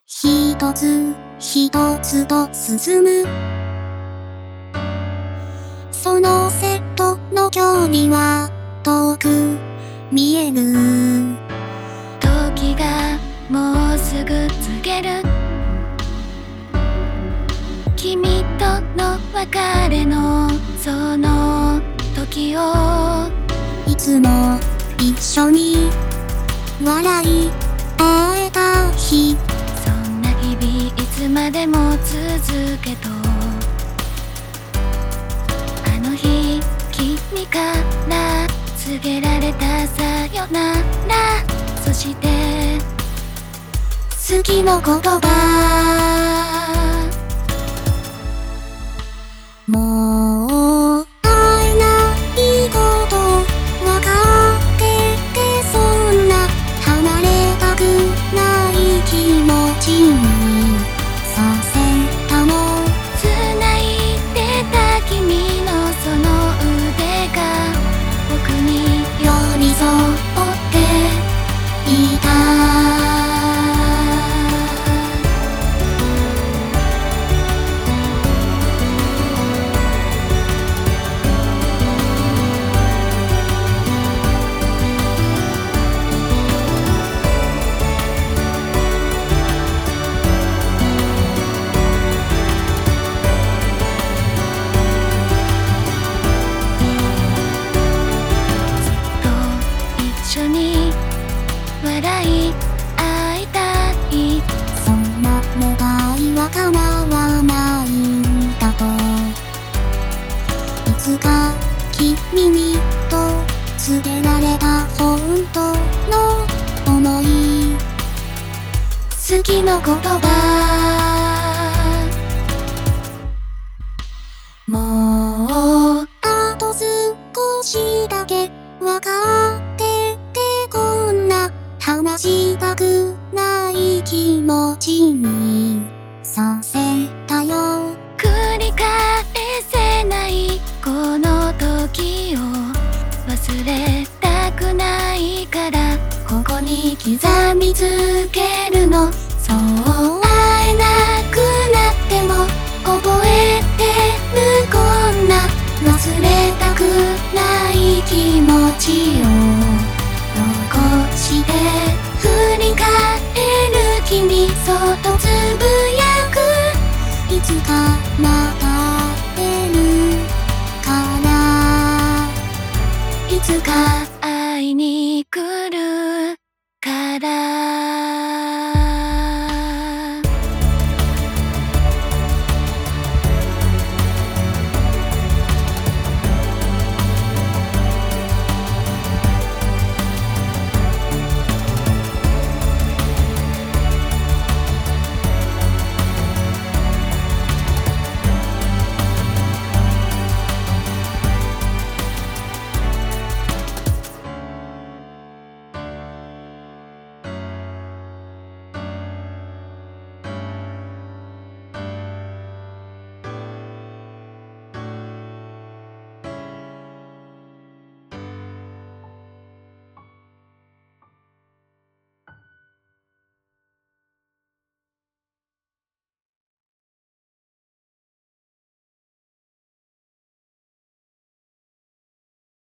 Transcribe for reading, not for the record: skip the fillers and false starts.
一つ一つと進む。そのセットの距離は遠く見える。 時がもうすぐ告げる。君との別れのその時をいつも一緒に笑い合えた日。 そんな日々いつまでも続けと。あの日君から告げられたさよなら、そして好きの言葉。もう会えないことわかってて、そんな離れたくない気持ちにさせたの。 繋いでた君のその腕が僕に寄り添っていた。 一緒に笑い合いたい。 そんな願いは叶わないんだと。いつか君にと告げられた本当の想い。好きの言葉。もうあと少しだけわかってて、こんな話したくない気持ちにさせたよ。 繰り返せないこの時を忘れたくないから、 ここに刻みつけるの。そう会えなくなっても覚えてる、こんな忘れたくない気持ちを残して。振り返る君そっとつぶやく。いつかまた会えるから。いつか会いに来る。